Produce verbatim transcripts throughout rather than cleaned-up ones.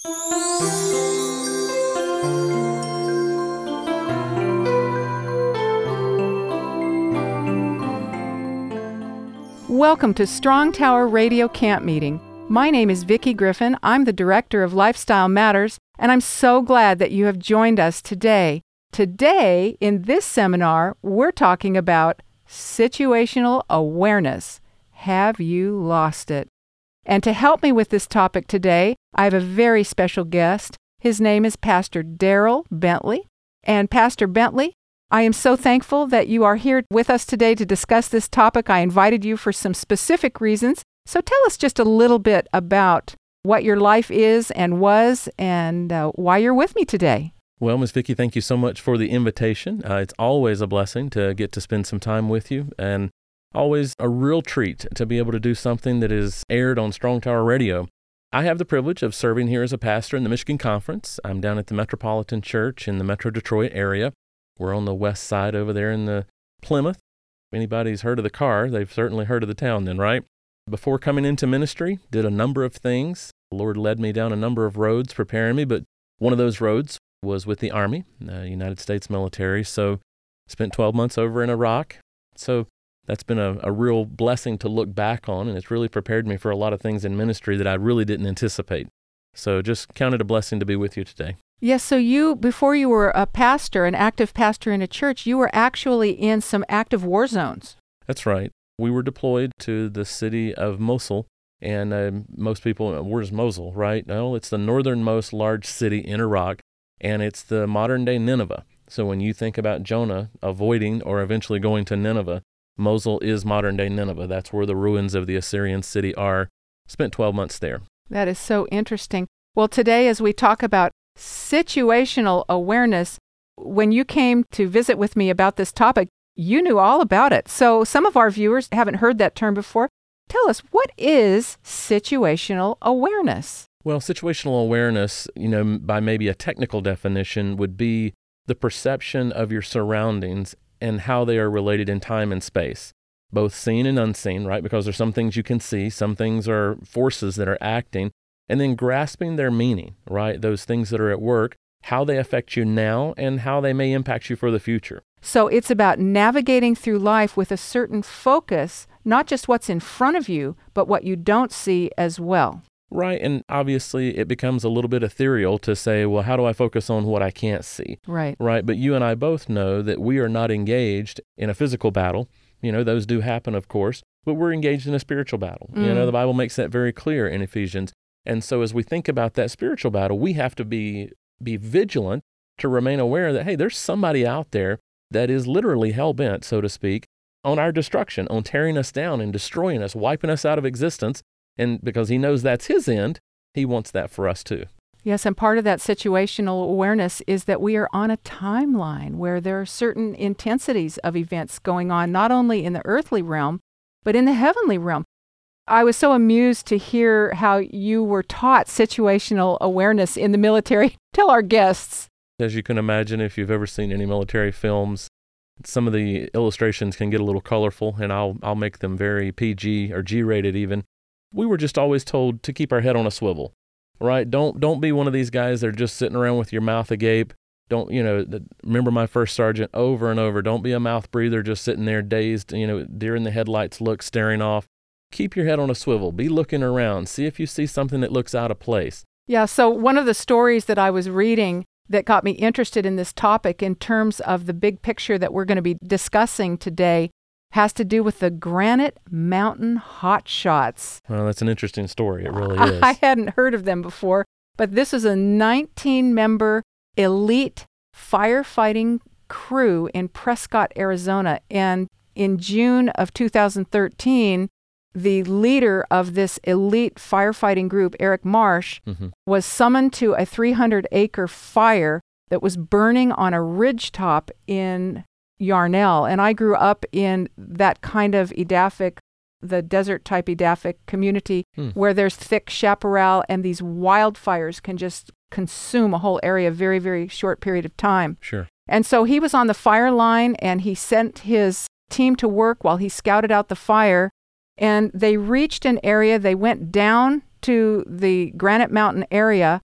Welcome to Strong Tower Radio Camp Meeting. My name is Vicki Griffin. I'm the Director of Lifestyle Matters, and I'm so glad that you have joined us today. Today, in this seminar, we're talking about situational awareness. Have you lost it? And to help me with this topic today, I have a very special guest. His name is Pastor Darrell Bentley. And Pastor Bentley, I am so thankful that you are here with us today to discuss this topic. I invited you for some specific reasons. So tell us just a little bit about what your life is and was and uh, why you're with me today. Well, Miz Vicki, thank you so much for the invitation. Uh, it's always a blessing to get to spend some time with you, and always a real treat to be able to do something that is aired on Strong Tower Radio. I have the privilege of serving here as a pastor in the Michigan Conference. I'm down at the Metropolitan Church in the Metro Detroit area. We're on the west side over there in the Plymouth. If anybody's heard of the car, they've certainly heard of the town then, right? Before coming into ministry, did a number of things. The Lord led me down a number of roads preparing me, but one of those roads was with the Army, the United States military. So spent twelve months over in Iraq. So that's been a, a real blessing to look back on, and it's really prepared me for a lot of things in ministry that I really didn't anticipate. So just count it a blessing to be with you today. Yes, so you, before you were a pastor, an active pastor in a church, you were actually in some active war zones. That's right. We were deployed to the city of Mosul, and uh, most people, where's Mosul, right? No, it's the northernmost large city in Iraq, and it's the modern-day Nineveh. So when you think about Jonah avoiding or eventually going to Nineveh, Mosul is modern-day Nineveh. That's where the ruins of the Assyrian city are. Spent twelve months there. That is so interesting. Well, today as we talk about situational awareness, when you came to visit with me about this topic, you knew all about it. So some of our viewers haven't heard that term before. Tell us, what is situational awareness? Well, situational awareness, you know, by maybe a technical definition, would be the perception of your surroundings and how they are related in time and space, both seen and unseen, right? Because there's some things you can see, some things are forces that are acting, and then grasping their meaning, right? Those things that are at work, how they affect you now and how they may impact you for the future. So it's about navigating through life with a certain focus, not just what's in front of you, but what you don't see as well. Right, and obviously it becomes a little bit ethereal to say, well, how do I focus on what I can't see? Right. Right, but you and I both know that we are not engaged in a physical battle. You know, those do happen, of course, but we're engaged in a spiritual battle. Mm. You know, the Bible makes that very clear in Ephesians. And so as we think about that spiritual battle, we have to be be vigilant to remain aware that, hey, there's somebody out there that is literally hell-bent, so to speak, on our destruction, on tearing us down and destroying us, wiping us out of existence. And because he knows that's his end, he wants that for us too. Yes, and part of that situational awareness is that we are on a timeline where there are certain intensities of events going on, not only in the earthly realm, but in the heavenly realm. I was so amused to hear how you were taught situational awareness in the military. Tell our guests. As you can imagine, if you've ever seen any military films, some of the illustrations can get a little colorful, and I'll I'll make them very P G or G-rated even. We were just always told to keep our head on a swivel, right? Don't don't be one of these guys that are just sitting around with your mouth agape. Don't, you know, remember my first sergeant over and over, don't be a mouth breather just sitting there dazed, you know, deer in the headlights look, staring off. Keep your head on a swivel. Be looking around. See if you see something that looks out of place. Yeah, so one of the stories that I was reading that got me interested in this topic in terms of the big picture that we're going to be discussing today has to do with the Granite Mountain Hotshots. Well, that's an interesting story. It really is. I hadn't heard of them before, but this is a nineteen-member elite firefighting crew in Prescott, Arizona. And in June of two thousand thirteen, the leader of this elite firefighting group, Eric Marsh, mm-hmm. was summoned to a three hundred acre fire that was burning on a ridgetop in Yarnell. And I grew up in that kind of edaphic, the desert-type edaphic community hmm. where there's thick chaparral and these wildfires can just consume a whole area very, very short period of time. Sure. And so he was on the fire line, and he sent his team to work while he scouted out the fire. And they reached an area, they went down to the Granite Mountain area,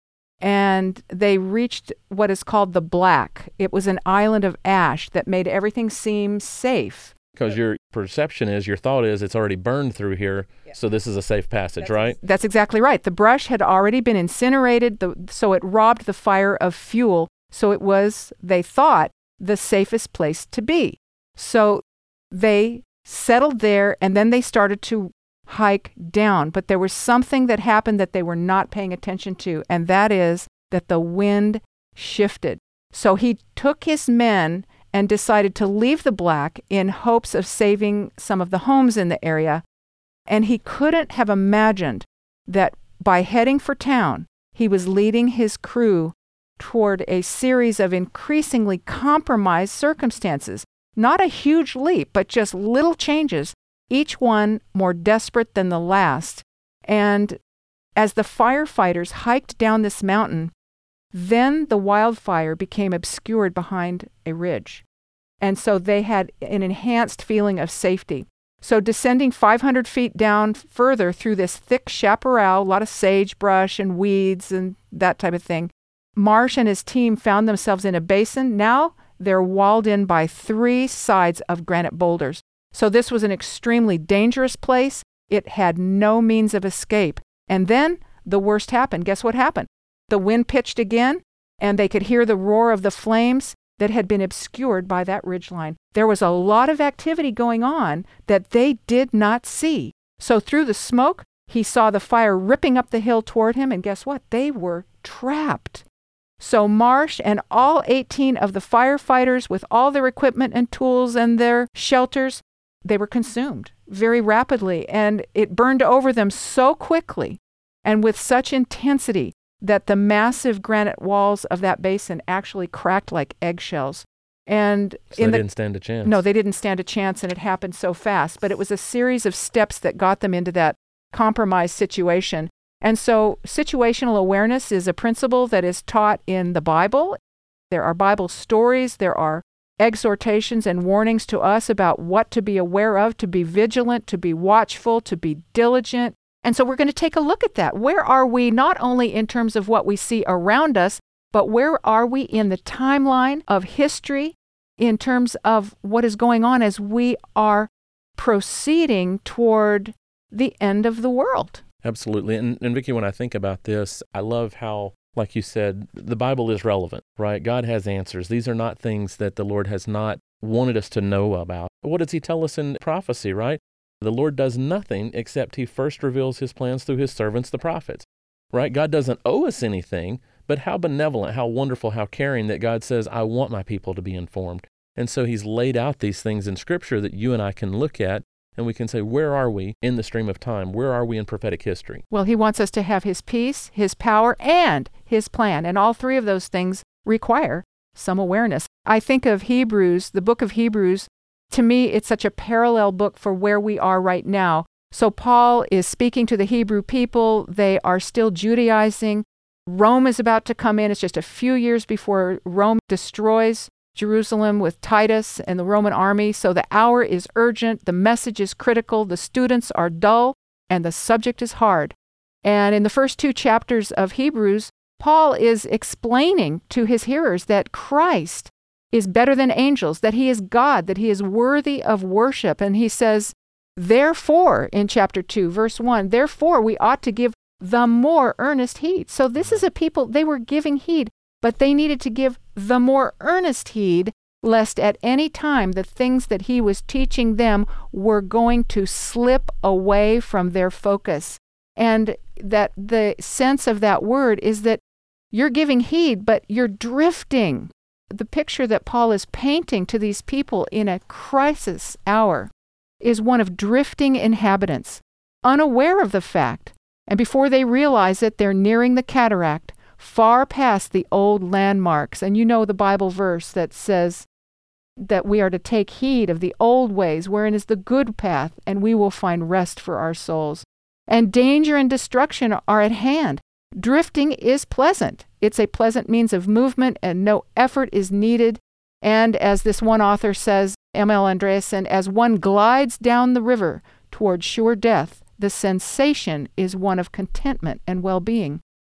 and they reached what is called the Black. It was an island of ash that made everything seem safe. Because your perception is, your thought is, it's already burned through here, yeah. So this is a safe passage, that's, right? That's exactly right. The brush had already been incinerated, the, so it robbed the fire of fuel. So it was, they thought, the safest place to be. So they settled there, and then they started to hike down. But there was something that happened that they were not paying attention to, and that is that the wind shifted. So he took his men and decided to leave the Black in hopes of saving some of the homes in the area. And he couldn't have imagined that by heading for town, he was leading his crew toward a series of increasingly compromised circumstances. Not a huge leap, but just little changes, each one more desperate than the last. And as the firefighters hiked down this mountain, then the wildfire became obscured behind a ridge. And so they had an enhanced feeling of safety. So descending five hundred feet down further through this thick chaparral, a lot of sagebrush and weeds and that type of thing, Marsh and his team found themselves in a basin. Now they're walled in by three sides of granite boulders. So this was an extremely dangerous place. It had no means of escape. And then the worst happened. Guess what happened? The wind pitched again, and they could hear the roar of the flames that had been obscured by that ridgeline. There was a lot of activity going on that they did not see. So through the smoke, he saw the fire ripping up the hill toward him, and guess what? They were trapped. So Marsh and all eighteen of the firefighters, with all their equipment and tools and their shelters, they were consumed very rapidly, and it burned over them so quickly and with such intensity that the massive granite walls of that basin actually cracked like eggshells. And so in they the, didn't stand a chance. No, they didn't stand a chance, and it happened so fast. But it was a series of steps that got them into that compromised situation. And so situational awareness is a principle that is taught in the Bible. There are Bible stories, there are exhortations and warnings to us about what to be aware of, to be vigilant, to be watchful, to be diligent. And so we're going to take a look at that. Where are we, not only in terms of what we see around us, but where are we in the timeline of history in terms of what is going on as we are proceeding toward the end of the world? Absolutely. And, and Vicki, when I think about this, I love how, like you said, the Bible is relevant, right? God has answers. These are not things that the Lord has not wanted us to know about. What does he tell us in prophecy, right? The Lord does nothing except he first reveals his plans through his servants, the prophets, right? God doesn't owe us anything, but how benevolent, how wonderful, how caring that God says, I want my people to be informed. And so he's laid out these things in Scripture that you and I can look at, and we can say, where are we in the stream of time? Where are we in prophetic history? Well, he wants us to have his peace, his power, and his plan. And all three of those things require some awareness. I think of Hebrews, the book of Hebrews. To me, it's such a parallel book for where we are right now. So Paul is speaking to the Hebrew people. They are still Judaizing. Rome is about to come in. It's just a few years before Rome destroys Jerusalem with Titus and the Roman army. So the hour is urgent, the message is critical, the students are dull, and the subject is hard. And in the first two chapters of Hebrews, Paul is explaining to his hearers that Christ is better than angels, that he is God, that he is worthy of worship. And he says, therefore, in chapter two, verse one, therefore we ought to give the more earnest heed. So this is a people, they were giving heed, but they needed to give the more earnest heed, lest at any time the things that he was teaching them were going to slip away from their focus. And that the sense of that word is that you're giving heed, but you're drifting. The picture that Paul is painting to these people in a crisis hour is one of drifting inhabitants, unaware of the fact. And before they realize it, they're nearing the cataract, far past the old landmarks. And you know the Bible verse that says that we are to take heed of the old ways, wherein is the good path, and we will find rest for our souls. And danger and destruction are at hand. Drifting is pleasant. It's a pleasant means of movement, and no effort is needed. And as this one author says, M L Andreasen, as one glides down the river toward sure death, the sensation is one of contentment and well-being.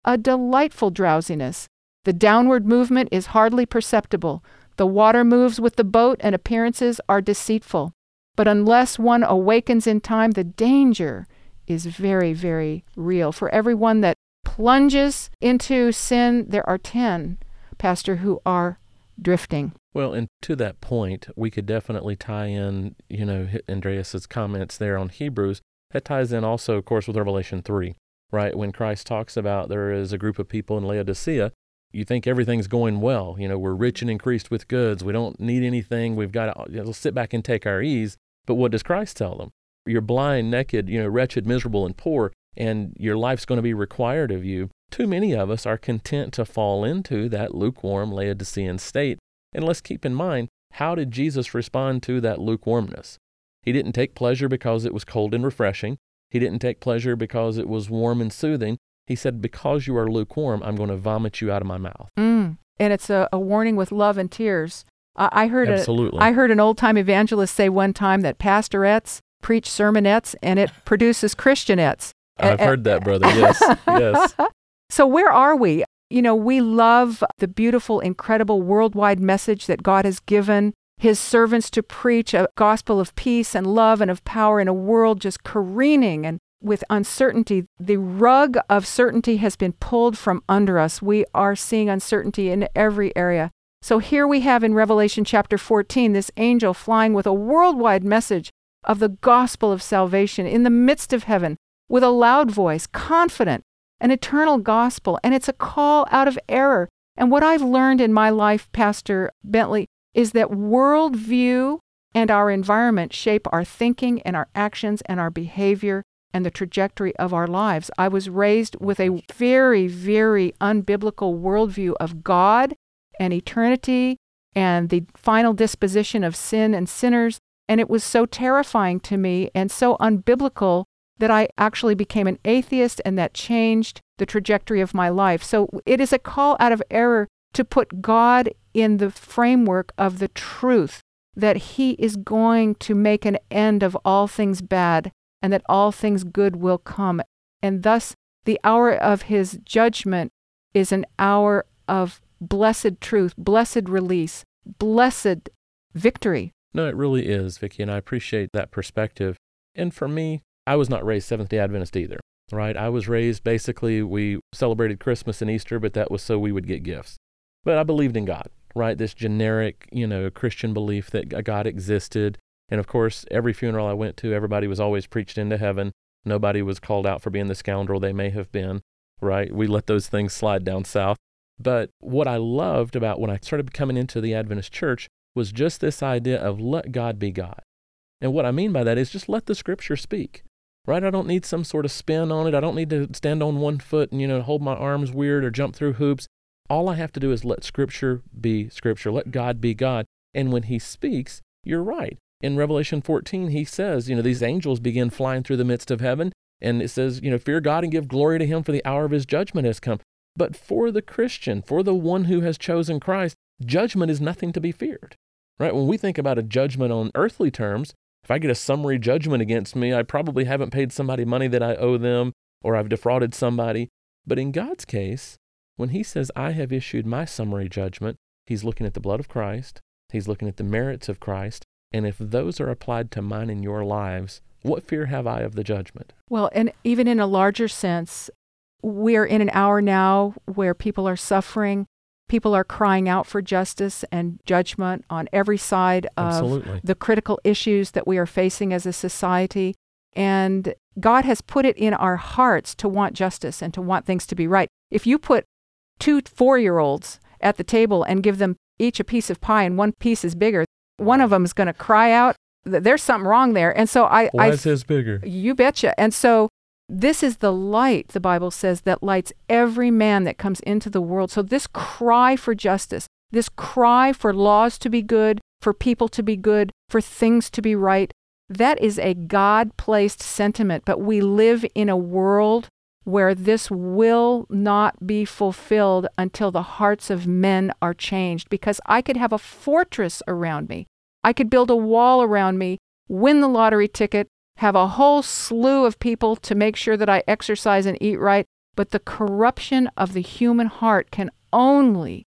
a delightful drowsiness. The downward movement is hardly perceptible. The water moves with the boat, and appearances are deceitful. But unless one awakens in time, the danger is very, very real. For everyone that plunges into sin, there are ten, Pastor, who are drifting. Well, and to that point, we could definitely tie in, you know, Andreas's comments there on Hebrews. That ties in also, of course, with Revelation three, right? When Christ talks about there is a group of people in Laodicea, you think everything's going well. You know, we're rich and increased with goods. We don't need anything. We've got to, you know, sit back and take our ease. But what does Christ tell them? You're blind, naked, you know, wretched, miserable, and poor, and your life's going to be required of you. Too many of us are content to fall into that lukewarm Laodicean state. And let's keep in mind, how did Jesus respond to that lukewarmness? He didn't take pleasure because it was cold and refreshing. He didn't take pleasure because it was warm and soothing. He said, because you are lukewarm, I'm going to vomit you out of my mouth. Mm. And it's a, a warning with love and tears. Uh, I heard Absolutely. A, I heard an old-time evangelist say one time that pastorettes preach sermonettes, and it produces Christianettes. I've and, heard that, brother. Yes, yes. So where are we? You know, we love the beautiful, incredible worldwide message that God has given His servants to preach a gospel of peace and love and of power in a world just careening and with uncertainty. The rug of certainty has been pulled from under us. We are seeing uncertainty in every area. So here we have in Revelation chapter fourteen, this angel flying with a worldwide message of the gospel of salvation in the midst of heaven with a loud voice, confident, an eternal gospel, and it's a call out of error. And what I've learned in my life, Pastor Bentley, is that worldview and our environment shape our thinking and our actions and our behavior and the trajectory of our lives. I was raised with a very, very unbiblical worldview of God and eternity and the final disposition of sin and sinners, and it was so terrifying to me and so unbiblical that I actually became an atheist, and that changed the trajectory of my life. So it is a call out of error to put God in the framework of the truth that He is going to make an end of all things bad and that all things good will come. And thus, the hour of His judgment is an hour of blessed truth, blessed release, blessed victory. No, it really is, Vicki, and I appreciate that perspective. And for me, I was not raised Seventh-day Adventist either, right? I was raised, basically, we celebrated Christmas and Easter, but that was so we would get gifts. But I believed in God, right? This generic, you know, Christian belief that God existed. And of course, every funeral I went to, everybody was always preached into heaven. Nobody was called out for being the scoundrel they may have been, right? We let those things slide down south. But what I loved about when I started coming into the Adventist church was just this idea of let God be God. And what I mean by that is just let the Scripture speak, right? I don't need some sort of spin on it. I don't need to stand on one foot and, you know, hold my arms weird or jump through hoops. All I have to do is let Scripture be Scripture. Let God be God. And when He speaks, you're right. In Revelation fourteen, He says, you know, these angels begin flying through the midst of heaven. And it says, you know, fear God and give glory to Him, for the hour of His judgment has come. But for the Christian, for the one who has chosen Christ, judgment is nothing to be feared, right? When we think about a judgment on earthly terms, if I get a summary judgment against me, I probably haven't paid somebody money that I owe them, or I've defrauded somebody. But in God's case, when He says, I have issued my summary judgment, He's looking at the blood of Christ, He's looking at the merits of Christ, and if those are applied to mine and your lives, what fear have I of the judgment? Well, and even in a larger sense, we're in an hour now where people are suffering. People are crying out for justice and judgment on every side of Absolutely. The critical issues that we are facing as a society. And God has put it in our hearts to want justice and to want things to be right. If you put two four-year-olds at the table and give them each a piece of pie and one piece is bigger, one of them is going to cry out, there's something wrong there. And so I... Why I, is his bigger? You betcha. And so this is the light, the Bible says, that lights every man that comes into the world. So this cry for justice, this cry for laws to be good, for people to be good, for things to be right, that is a God-placed sentiment. But we live in a world where this will not be fulfilled until the hearts of men are changed. Because I could have a fortress around me. I could build a wall around me, win the lottery ticket, have a whole slew of people to make sure that I exercise and eat right, But the corruption of the human heart can only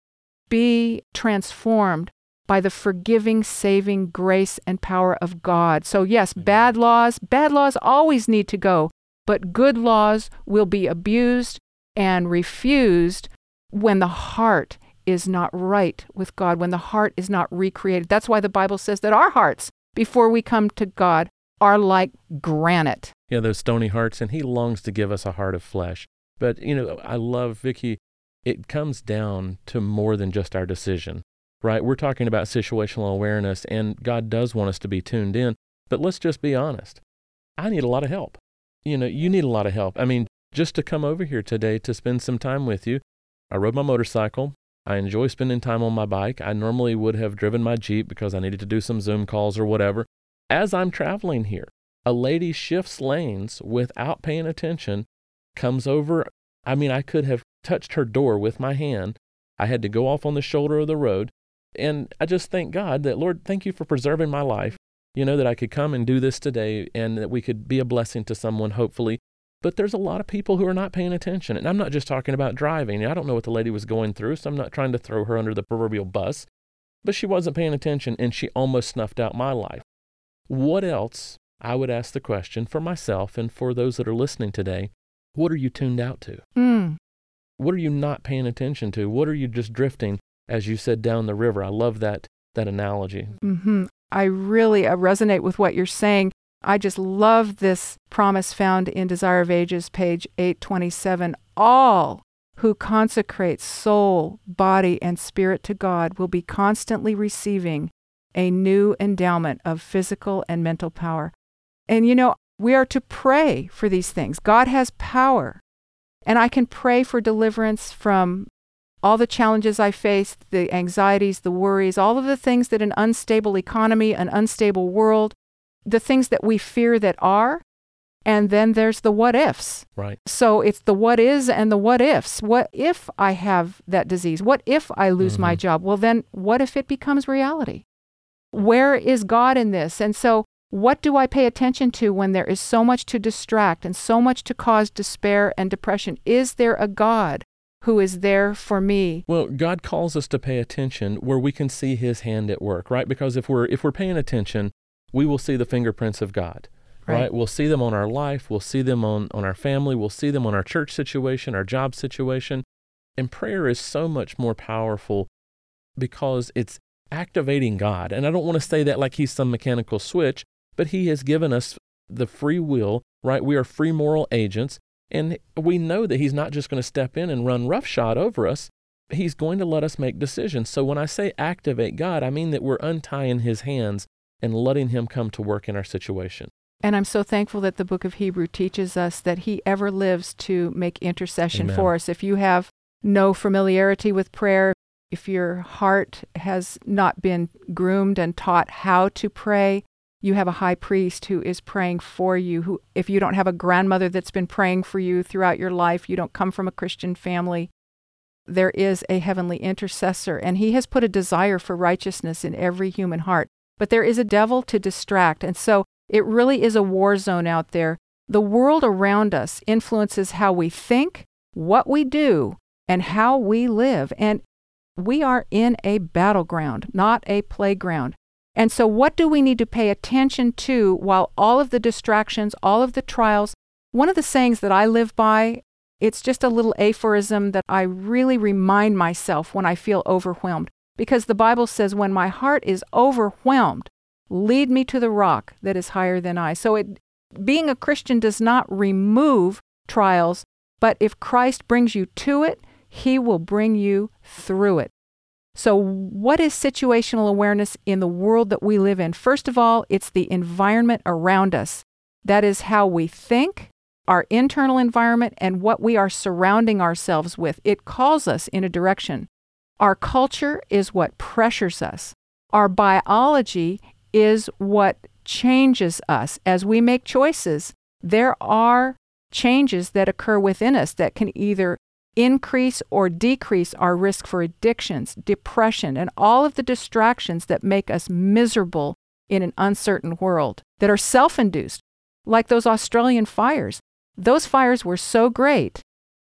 be transformed by the forgiving, saving grace and power of God. So yes, bad laws, bad laws always need to go, but good laws will be abused and refused when the heart is not right with God, when the heart is not recreated. That's why the Bible says that our hearts, before we come to God, are like granite. Yeah, those stony hearts, and He longs to give us a heart of flesh. But, you know, I love, Vicki, it comes down to more than just our decision, right? We're talking about situational awareness, and God does want us to be tuned in. But let's just be honest. I need a lot of help. You know, you need a lot of help. I mean, just to come over here today to spend some time with you, I rode my motorcycle. I enjoy spending time on my bike. I normally would have driven my Jeep because I needed to do some Zoom calls or whatever. As I'm traveling here, a lady shifts lanes without paying attention, comes over. I mean, I could have touched her door with my hand. I had to go off on the shoulder of the road. And I just thank God that, Lord, thank you for preserving my life. You know, that I could come and do this today and that we could be a blessing to someone, hopefully. But there's a lot of people who are not paying attention. And I'm not just talking about driving. I don't know what the lady was going through, so I'm not trying to throw her under the proverbial bus. But she wasn't paying attention, and she almost snuffed out my life. What else, I would ask the question for myself and for those that are listening today, what are you tuned out to? Mm. What are you not paying attention to? What are you just drifting, as you said, down the river? I love that that analogy. Mm-hmm. I really uh, resonate with what you're saying. I just love this promise found in Desire of Ages, page eight twenty-seven. All who consecrate soul, body, and spirit to God will be constantly receiving a new endowment of physical and mental power. And you know, we are to pray for these things. God has power. And I can pray for deliverance from all the challenges I face, the anxieties, the worries, all of the things that an unstable economy, an unstable world, the things that we fear that are, and then there's the what ifs. Right. So it's the what is and the what ifs. What if I have that disease? What if I lose Mm-hmm. my job? Well, then what if it becomes reality? Where is God in this? And so what do I pay attention to when there is so much to distract and so much to cause despair and depression? Is there a God who is there for me? Well, God calls us to pay attention where we can see His hand at work, right? Because if we're if we're paying attention, we will see the fingerprints of God, right? Right. We'll see them on our life. We'll see them on, on our family. We'll see them on our church situation, our job situation. And prayer is so much more powerful because it's activating God. And I don't want to say that like He's some mechanical switch, but He has given us the free will, right? We are free moral agents. And we know that He's not just going to step in and run roughshod over us. He's going to let us make decisions. So when I say activate God, I mean that we're untying His hands and letting Him come to work in our situation. And I'm so thankful that the book of Hebrew teaches us that He ever lives to make intercession Amen. for us. If you have no familiarity with prayer, if your heart has not been groomed and taught how to pray, you have a high priest who is praying for you. Who, if you don't have a grandmother that's been praying for you throughout your life, you don't come from a Christian family, there is a heavenly intercessor, and He has put a desire for righteousness in every human heart. But there is a devil to distract, and so it really is a war zone out there. The world around us influences how we think, what we do, and how we live. And we are in a battleground, not a playground. And so what do we need to pay attention to while all of the distractions, all of the trials? One of the sayings that I live by, it's just a little aphorism that I really remind myself when I feel overwhelmed. Because the Bible says, when my heart is overwhelmed, lead me to the rock that is higher than I. So it, being a Christian does not remove trials, but if Christ brings you to it, He will bring you through it. So what is situational awareness in the world that we live in? First of all, it's the environment around us. That is how we think, our internal environment, and what we are surrounding ourselves with. It calls us in a direction. Our culture is what pressures us. Our biology is what changes us. As we make choices, there are changes that occur within us that can either increase or decrease our risk for addictions, depression, and all of the distractions that make us miserable in an uncertain world, that are self-induced, like those Australian fires. Those fires were so great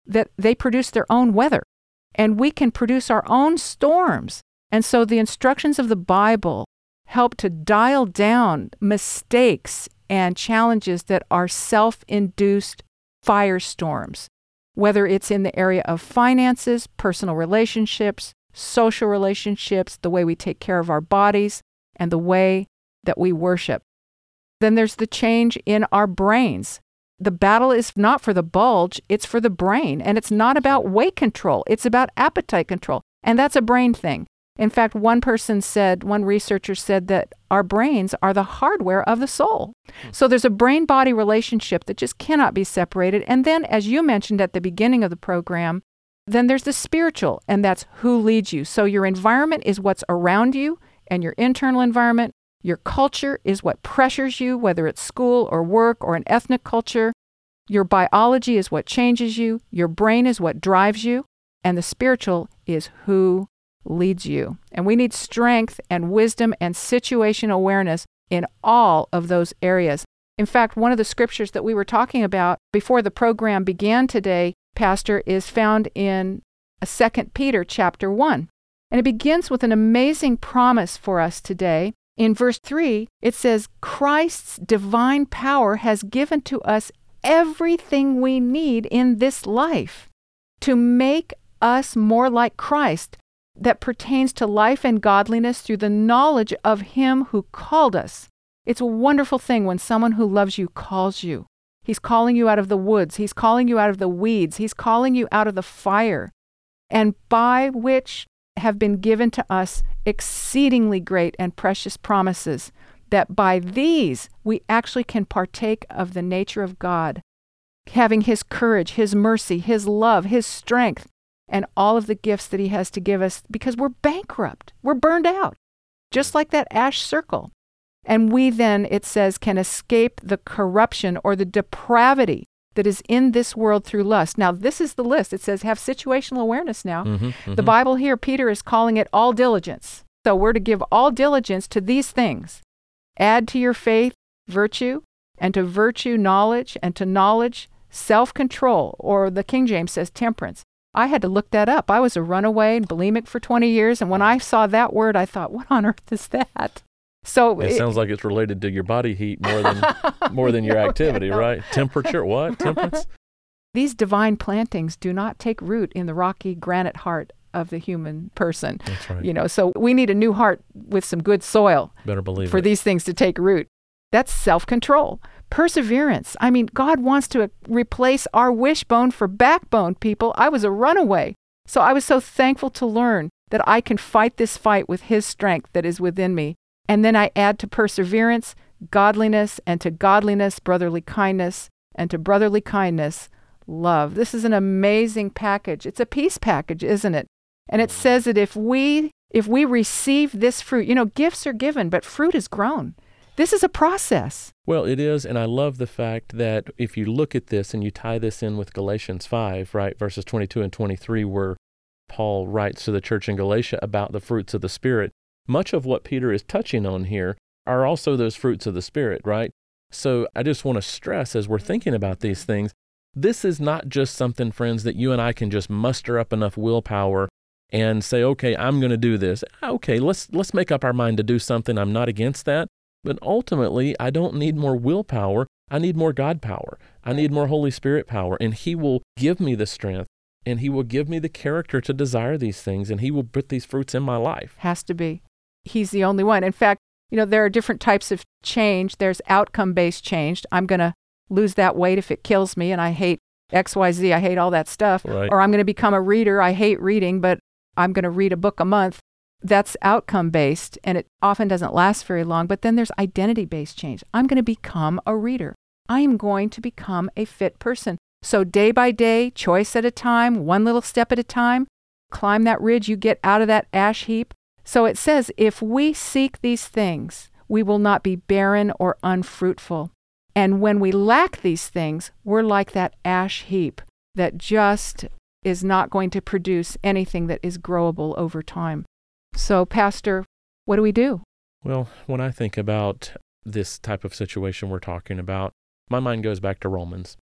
that they produce their own weather, and we can produce our own storms. And so the instructions of the Bible help to dial down mistakes and challenges that are self-induced firestorms, whether it's in the area of finances, personal relationships, social relationships, the way we take care of our bodies, and the way that we worship. Then there's the change in our brains. The battle is not for the bulge, it's for the brain. And it's not about weight control, it's about appetite control. And that's a brain thing. In fact, one person said, one researcher said that our brains are the hardware of the soul. So there's a brain-body relationship that just cannot be separated. And then, as you mentioned at the beginning of the program, then there's the spiritual, and that's who leads you. So your environment is what's around you, and your internal environment. Your culture is what pressures you, whether it's school or work or an ethnic culture. Your biology is what changes you. Your brain is what drives you. And the spiritual is who leads you. And we need strength and wisdom and situation awareness in all of those areas. In fact, one of the scriptures that we were talking about before the program began today, Pastor, is found in Second Peter chapter one. And it begins with an amazing promise for us today. In verse three, it says, Christ's divine power has given to us everything we need in this life to make us more like Christ, that pertains to life and godliness through the knowledge of Him who called us. It's a wonderful thing when someone who loves you calls you. He's calling you out of the woods. He's calling you out of the weeds. He's calling you out of the fire, and by which have been given to us exceedingly great and precious promises, that by these we actually can partake of the nature of God, having His courage, His mercy, His love, His strength, and all of the gifts that He has to give us, because we're bankrupt. We're burned out, just like that ash circle. And we then, it says, can escape the corruption or the depravity that is in this world through lust. Now, this is the list. It says, have situational awareness now. Mm-hmm, mm-hmm. The Bible here, Peter is calling it all diligence. So we're to give all diligence to these things. Add to your faith virtue, and to virtue knowledge, and to knowledge self-control, or the King James says temperance. I had to look that up. I was a runaway and bulimic for twenty years, and when I saw that word, I thought, what on earth is that? So it, it sounds like it's related to your body heat more than more than your activity, right? Temperature, what? Temperance? These divine plantings do not take root in the rocky granite heart of the human person. That's right. You know, so we need a new heart with some good soil. Better believe for it. these things to take root. That's self-control. Perseverance. I mean, God wants to replace our wishbone for backbone, people. I was a runaway. So I was so thankful to learn that I can fight this fight with His strength that is within me. And then I add to perseverance, godliness, and to godliness, brotherly kindness, and to brotherly kindness, love. This is an amazing package. It's a peace package, isn't it? And it says that if we if we receive this fruit, you know, gifts are given, but fruit is grown. This is a process. Well, it is, and I love the fact that if you look at this and you tie this in with Galatians five, right, verses twenty-two and twenty-three, where Paul writes to the church in Galatia about the fruits of the Spirit, much of what Peter is touching on here are also those fruits of the Spirit, right? So I just want to stress, as we're thinking about these things, this is not just something, friends, that you and I can just muster up enough willpower and say, okay, I'm going to do this. Okay, let's let's make up our mind to do something. I'm not against that. But ultimately, I don't need more willpower. I need more God power. I need more Holy Spirit power. And He will give me the strength, and He will give me the character to desire these things, and He will put these fruits in my life. Has to be. He's the only one. In fact, you know, there are different types of change. There's outcome-based change. I'm going to lose that weight if it kills me, and I hate X Y Z. I hate all that stuff. Right. Or I'm going to become a reader. I hate reading, but I'm going to read a book a month. That's outcome-based, and it often doesn't last very long. But then there's identity-based change. I'm going to become a reader. I am going to become a fit person. So day by day, choice at a time, one little step at a time, climb that ridge, you get out of that ash heap. So it says, if we seek these things, we will not be barren or unfruitful. And when we lack these things, we're like that ash heap that just is not going to produce anything that is growable over time. So, Pastor, what do we do? Well, when I think about this type of situation we're talking about, my mind goes back to Romans.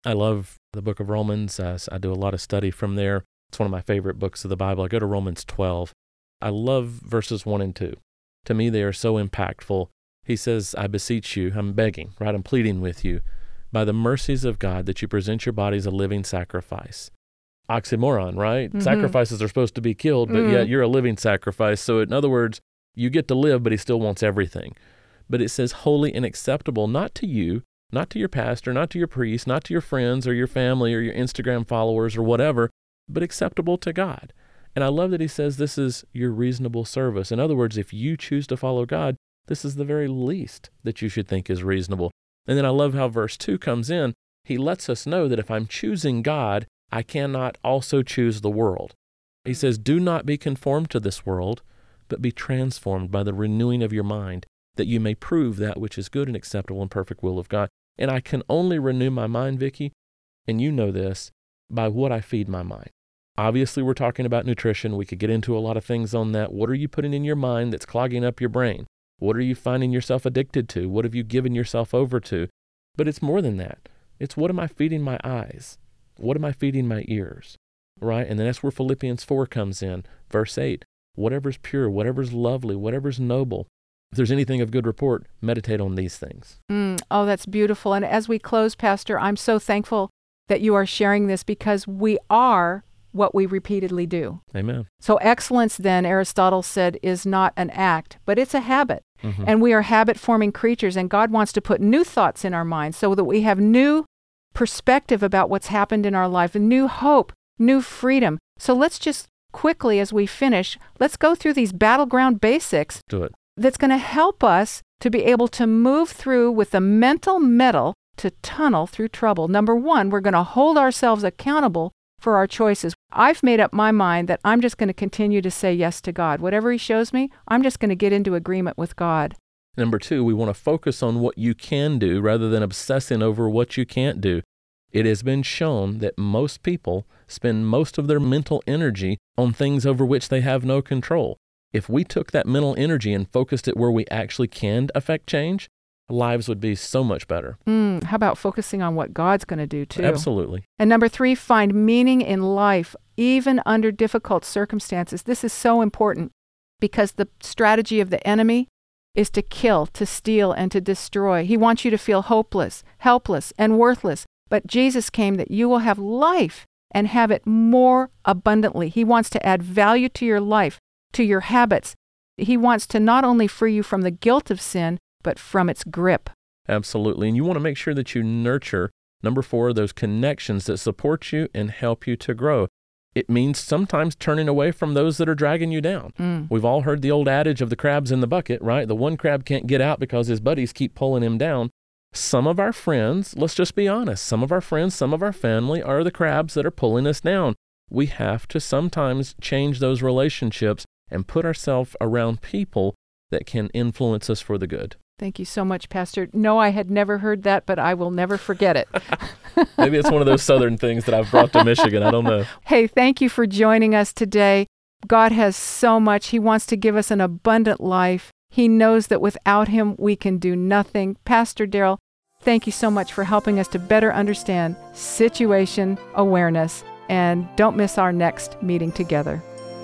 I love the book of Romans. Uh, I do a lot of study from there. It's one of my favorite books of the Bible. I go to Romans twelve. I love verses one and two. To me, they are so impactful. He says, I beseech you, I'm begging, right? I'm pleading with you, by the mercies of God, that you present your bodies a living sacrifice. Oxymoron, right? Mm-hmm. Sacrifices are supposed to be killed, but mm. yet you're a living sacrifice. So in other words, you get to live, but he still wants everything. But it says holy and acceptable, not to you, not to your pastor, not to your priest, not to your friends or your family or your Instagram followers or whatever, but acceptable to God. And I love that he says this is your reasonable service. In other words, if you choose to follow God, this is the very least that you should think is reasonable. And then I love how verse two comes in. He lets us know that if I'm choosing God, I cannot also choose the world. He says, do not be conformed to this world, but be transformed by the renewing of your mind, that you may prove that which is good and acceptable and perfect will of God. And I can only renew my mind, Vicki, and you know this, by what I feed my mind. Obviously, we're talking about nutrition. We could get into a lot of things on that. What are you putting in your mind that's clogging up your brain? What are you finding yourself addicted to? What have you given yourself over to? But it's more than that. It's what am I feeding my eyes? What am I feeding my ears? Right? And then that's where Philippians four comes in. Verse eight, whatever's pure, whatever's lovely, whatever's noble. If there's anything of good report, meditate on these things. Mm, oh, that's beautiful. And as we close, Pastor, I'm so thankful that you are sharing this because we are what we repeatedly do. Amen. So excellence, then, Aristotle said, is not an act, but it's a habit. Mm-hmm. And we are habit-forming creatures, and God wants to put new thoughts in our minds so that we have new perspective about what's happened in our life, and new hope, new freedom. So let's just quickly, as we finish, let's go through these battleground basics. Do it. That's going to help us to be able to move through with the mental mettle to tunnel through trouble. Number one, we're going to hold ourselves accountable for our choices. I've made up my mind that I'm just going to continue to say yes to God. Whatever he shows me, I'm just going to get into agreement with God. Number two, we want to focus on what you can do rather than obsessing over what you can't do. It has been shown that most people spend most of their mental energy on things over which they have no control. If we took that mental energy and focused it where we actually can affect change, lives would be so much better. Mm, how about focusing on what God's going to do too? Absolutely. And number three, find meaning in life, even under difficult circumstances. This is so important because the strategy of the enemy is to kill, to steal, and to destroy. He wants you to feel hopeless, helpless, and worthless. But Jesus came that you will have life and have it more abundantly. He wants to add value to your life, to your habits. He wants to not only free you from the guilt of sin, but from its grip. Absolutely. And you want to make sure that you nurture, number four, those connections that support you and help you to grow. It means sometimes turning away from those that are dragging you down. Mm. We've all heard the old adage of the crabs in the bucket, right? The one crab can't get out because his buddies keep pulling him down. Some of our friends, let's just be honest, some of our friends, some of our family are the crabs that are pulling us down. We have to sometimes change those relationships and put ourselves around people that can influence us for the good. Thank you so much, Pastor. No, I had never heard that, but I will never forget it. Maybe it's one of those southern things that I've brought to Michigan. I don't know. Hey, thank you for joining us today. God has so much. He wants to give us an abundant life. He knows that without him, we can do nothing. Pastor Darrell, thank you so much for helping us to better understand situation awareness. And don't miss our next meeting together.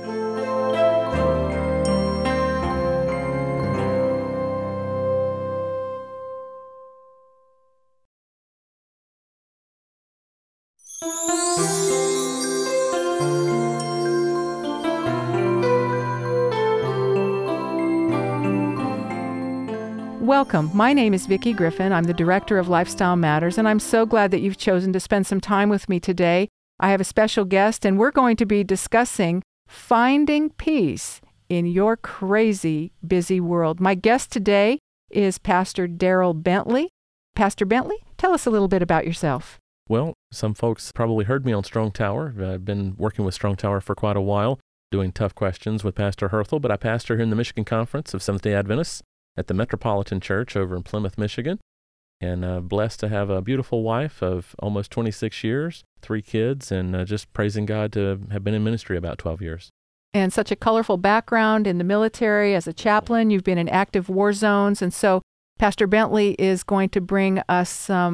Welcome. My name is Vicki Griffin. I'm the Director of Lifestyle Matters, and I'm so glad that you've chosen to spend some time with me today. I have a special guest, and we're going to be discussing finding peace in your crazy, busy world. My guest today is Pastor Darrell Bentley. Pastor Bentley, tell us a little bit about yourself. Well, some folks probably heard me on Strong Tower. I've been working with Strong Tower for quite a while, doing tough questions with Pastor Herthel, but I pastor here in the Michigan Conference of Seventh-day Adventists at the Metropolitan Church over in Plymouth, Michigan, and uh, blessed to have a beautiful wife of almost twenty-six years, three kids, and uh, just praising God to have been in ministry about twelve years. And such a colorful background in the military as a chaplain. You've been in active war zones, and so Pastor Bentley is going to bring us some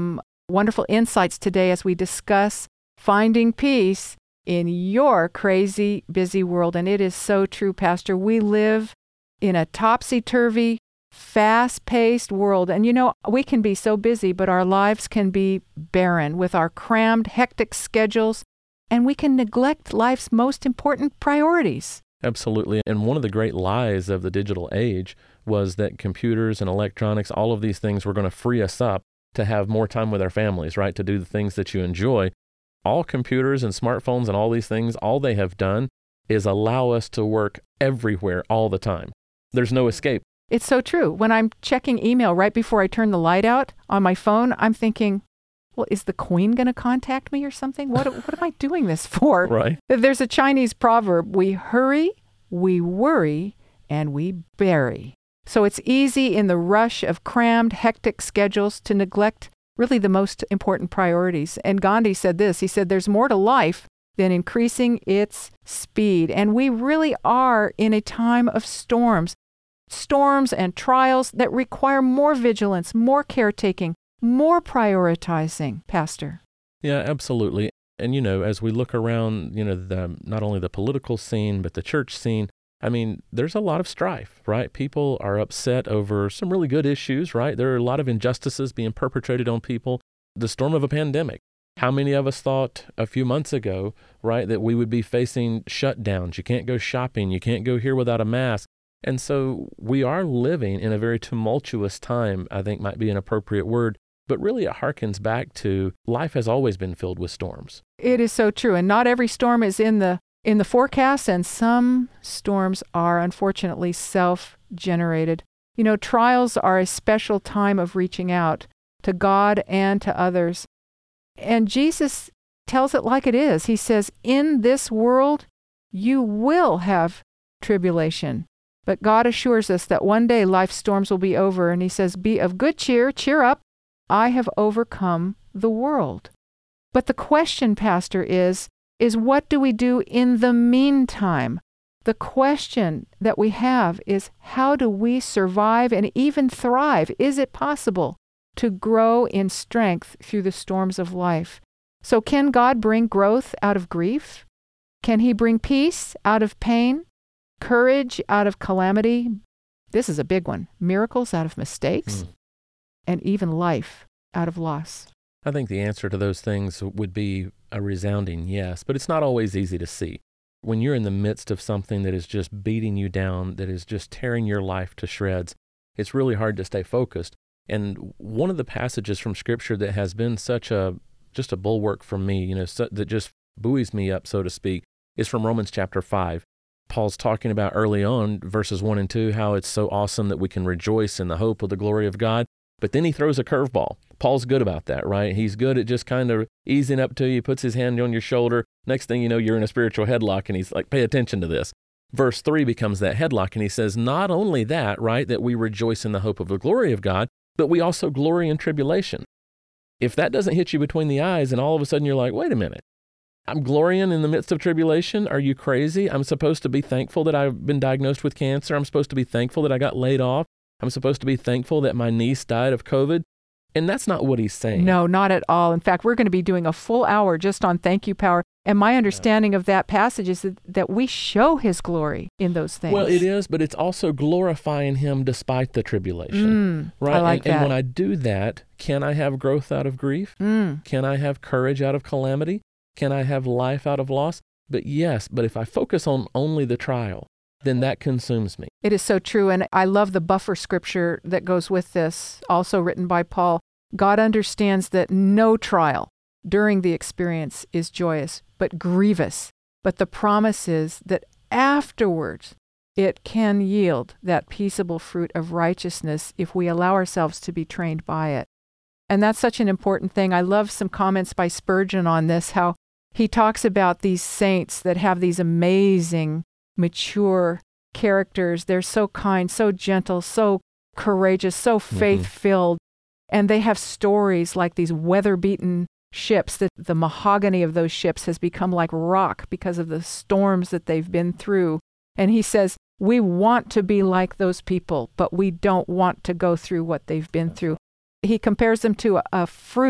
wonderful insights today as we discuss finding peace in your crazy, busy world. And it is so true, Pastor. We live in a topsy-turvy, fast-paced world. And you know, we can be so busy, but our lives can be barren with our crammed, hectic schedules, and we can neglect life's most important priorities. Absolutely. And one of the great lies of the digital age was that computers and electronics, all of these things were going to free us up to have more time with our families, right? To do the things that you enjoy. All computers and smartphones and all these things, all they have done is allow us to work everywhere all the time. There's no escape. It's so true. When I'm checking email right before I turn the light out on my phone, I'm thinking, well, is the Queen going to contact me or something? What, what am I doing this for? Right. There's a Chinese proverb, we hurry, we worry, and we bury. So it's easy in the rush of crammed, hectic schedules to neglect really the most important priorities. And Gandhi said this, he said, there's more to life than increasing its speed. And we really are in a time of storms, storms and trials that require more vigilance, more caretaking, more prioritizing, Pastor. Yeah, absolutely. And, you know, as we look around, you know, the, not only the political scene, but the church scene, I mean, there's a lot of strife, right? People are upset over some really good issues, right? There are a lot of injustices being perpetrated on people. The storm of a pandemic. How many of us thought a few months ago, right, that we would be facing shutdowns? You can't go shopping. You can't go here without a mask. And so we are living in a very tumultuous time, I think might be an appropriate word. But really it harkens back to life has always been filled with storms. It is so true. And not every storm is in the in the forecast, and some storms are unfortunately self-generated. You know, trials are a special time of reaching out to God and to others. And Jesus tells it like it is. He says, in this world, you will have tribulation. But God assures us that one day life's storms will be over. And he says, be of good cheer, cheer up. I have overcome the world. But the question, Pastor, is, is what do we do in the meantime? The question that we have is, how do we survive and even thrive? Is it possible to grow in strength through the storms of life? So can God bring growth out of grief? Can he bring peace out of pain? Courage out of calamity? This is a big one. Miracles out of mistakes? Mm. And even life out of loss? I think the answer to those things would be a resounding yes, but it's not always easy to see. When you're in the midst of something that is just beating you down, that is just tearing your life to shreds, it's really hard to stay focused. And one of the passages from Scripture that has been such a, just a bulwark for me, you know, so, that just buoys me up, so to speak, is from Romans chapter five. Paul's talking about early on, verses one and two, how it's so awesome that we can rejoice in the hope of the glory of God. But then he throws a curveball. Paul's good about that, right? He's good at just kind of easing up to you, puts his hand on your shoulder. Next thing you know, you're in a spiritual headlock, and he's like, pay attention to this. Verse three becomes that headlock, and he says, not only that, right, that we rejoice in the hope of the glory of God, but we also glory in tribulation. If that doesn't hit you between the eyes, and all of a sudden you're like, wait a minute, I'm glorying in the midst of tribulation? Are you crazy? I'm supposed to be thankful that I've been diagnosed with cancer. I'm supposed to be thankful that I got laid off. I'm supposed to be thankful that my niece died of COVID. And that's not what he's saying. No, not at all. In fact, we're going to be doing a full hour just on thank you power. And my understanding of that passage is that, that we show his glory in those things. Well, it is, but it's also glorifying him despite the tribulation. Mm, right? I like and, that. And when I do that, can I have growth out of grief? Mm. Can I have courage out of calamity? Can I have life out of loss? But yes, but if I focus on only the trial, then that consumes me. It is so true. And I love the buffer scripture that goes with this, also written by Paul. God understands that no trial during the experience is joyous, but grievous. But the promise is that afterwards it can yield that peaceable fruit of righteousness if we allow ourselves to be trained by it. And that's such an important thing. I love some comments by Spurgeon on this, how he talks about these saints that have these amazing, mature characters. They're so kind, so gentle, so courageous, so faith-filled. Mm-hmm. And they have stories like these weather-beaten ships, that the mahogany of those ships has become like rock because of the storms that they've been through. And he says, we want to be like those people, but we don't want to go through what they've been through. He compares them to a, a fruit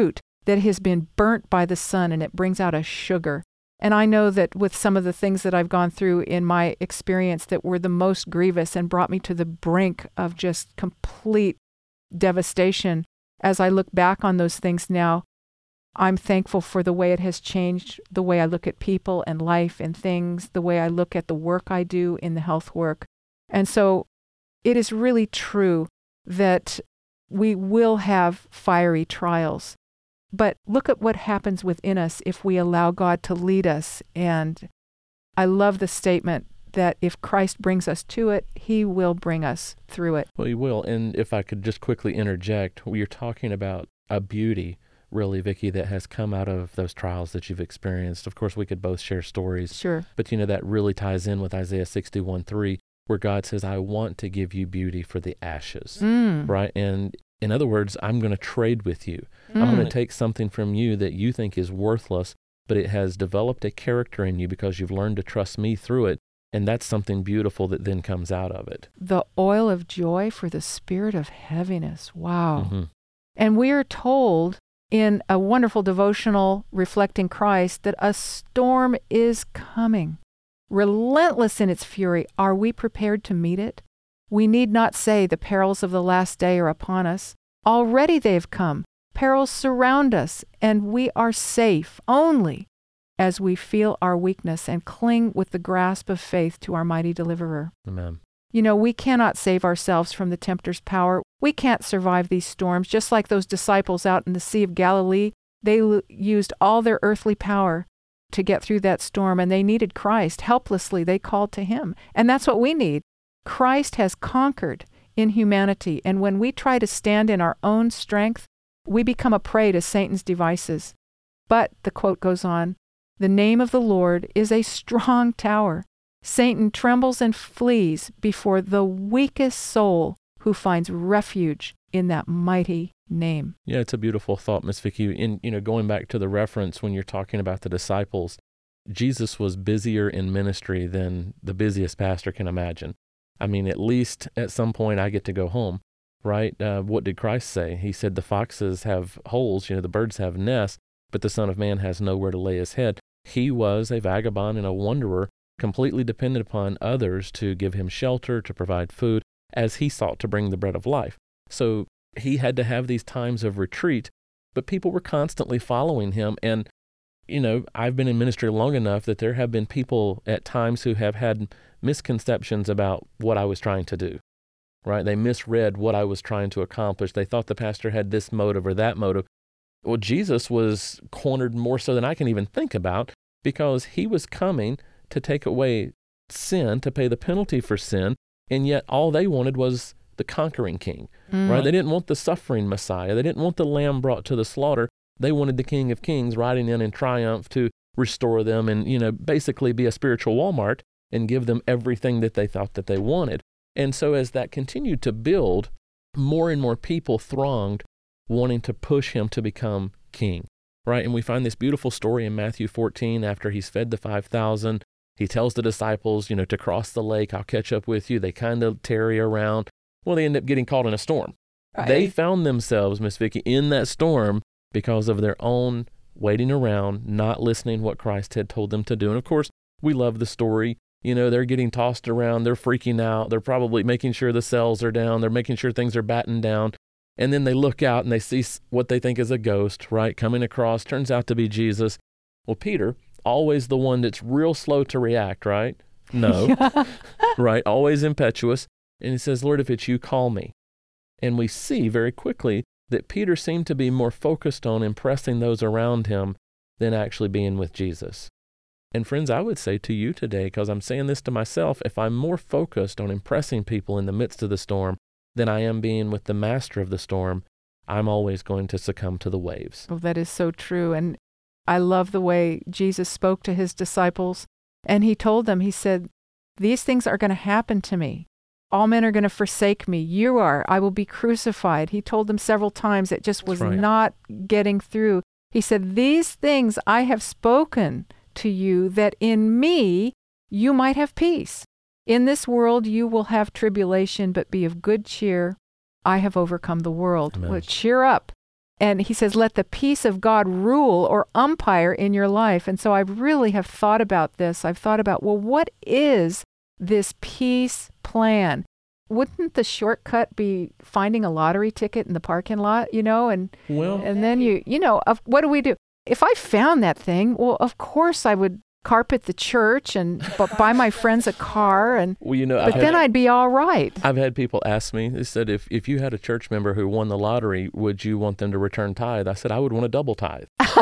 that has been burnt by the sun, and it brings out a sugar. And I know that with some of the things that I've gone through in my experience that were the most grievous and brought me to the brink of just complete devastation, as I look back on those things now, I'm thankful for the way it has changed, the way I look at people and life and things, the way I look at the work I do in the health work. And so it is really true that we will have fiery trials. But look at what happens within us if we allow God to lead us. And I love the statement that if Christ brings us to it, He will bring us through it. Well, He will. And if I could just quickly interject, you're talking about a beauty, really, Vicki, that has come out of those trials that you've experienced. Of course, we could both share stories. Sure. But, you know, that really ties in with Isaiah sixty-one three, where God says, I want to give you beauty for the ashes, Mm. right? And in other words, I'm going to trade with you. Mm. I'm going to take something from you that you think is worthless, but it has developed a character in you because you've learned to trust me through it. And that's something beautiful that then comes out of it. The oil of joy for the spirit of heaviness. Wow. Mm-hmm. And we are told in a wonderful devotional reflecting Christ that a storm is coming. Relentless in its fury, are we prepared to meet it? We need not say the perils of the last day are upon us. Already they have come. Perils surround us, and we are safe only as we feel our weakness and cling with the grasp of faith to our mighty deliverer. Amen. You know, we cannot save ourselves from the tempter's power. We can't survive these storms, just like those disciples out in the Sea of Galilee. They l- used all their earthly power to get through that storm, and they needed Christ. Helplessly, they called to Him. And that's what we need. Christ has conquered in humanity, and when we try to stand in our own strength, we become a prey to Satan's devices. But, the quote goes on, the name of the Lord is a strong tower. Satan trembles and flees before the weakest soul who finds refuge in that mighty name. Yeah, it's a beautiful thought, Miss Vicki. In, you know, going back to the reference when you're talking about the disciples, Jesus was busier in ministry than the busiest pastor can imagine. I mean, at least at some point I get to go home, right? Uh, what did Christ say? He said the foxes have holes, you know, the birds have nests, but the Son of Man has nowhere to lay his head. He was a vagabond and a wanderer, completely dependent upon others to give him shelter, to provide food, as he sought to bring the bread of life. So he had to have these times of retreat, but people were constantly following him. And, you know, I've been in ministry long enough that there have been people at times who have had misconceptions about what I was trying to do, right? They misread what I was trying to accomplish. They thought the pastor had this motive or that motive. Well, Jesus was cornered more so than I can even think about, because he was coming to take away sin, to pay the penalty for sin, and yet all they wanted was the conquering king, mm. right? They didn't want the suffering Messiah. They didn't want the lamb brought to the slaughter. They wanted the King of Kings riding in in triumph to restore them and, you know, basically be a spiritual Walmart and give them everything that they thought that they wanted. And so as that continued to build, more and more people thronged wanting to push him to become king, right? And we find this beautiful story in Matthew fourteen after he's fed the five thousand. He tells the disciples, you know, to cross the lake, I'll catch up with you. They kind of tarry around. Well, they end up getting caught in a storm. Right. They found themselves, Miss Vicki, in that storm because of their own waiting around, not listening what Christ had told them to do. And of course, we love the story. You know, they're getting tossed around. They're freaking out. They're probably making sure the cells are down. They're making sure things are battened down. And then they look out and they see what they think is a ghost, right, coming across. Turns out to be Jesus. Well, Peter, always the one that's real slow to react, right? No, right? Always impetuous. And he says, Lord, if it's you, call me. And we see very quickly that Peter seemed to be more focused on impressing those around him than actually being with Jesus. And friends, I would say to you today, because I'm saying this to myself, if I'm more focused on impressing people in the midst of the storm than I am being with the master of the storm, I'm always going to succumb to the waves. Oh, that is so true. And I love the way Jesus spoke to his disciples. And he told them, he said, these things are going to happen to me. All men are going to forsake me. You are. I will be crucified. He told them several times. It just was right. not getting through. He said, these things I have spoken to you, that in me you might have peace. In this world you will have tribulation, but be of good cheer. I have overcome the world. Well, cheer up. And he says, let the peace of God rule or umpire in your life. And so I really have thought about this. I've thought about, well, what is this peace plan? Wouldn't the shortcut be finding a lottery ticket in the parking lot, you know? And well, and then you, you know, of, what do we do? If I found that thing, well, of course I would carpet the church and b- buy my friends a car, and well, you know, but I've then had, I'd be all right. I've had people ask me, they said, if, if you had a church member who won the lottery, would you want them to return tithe? I said, I would want a double tithe.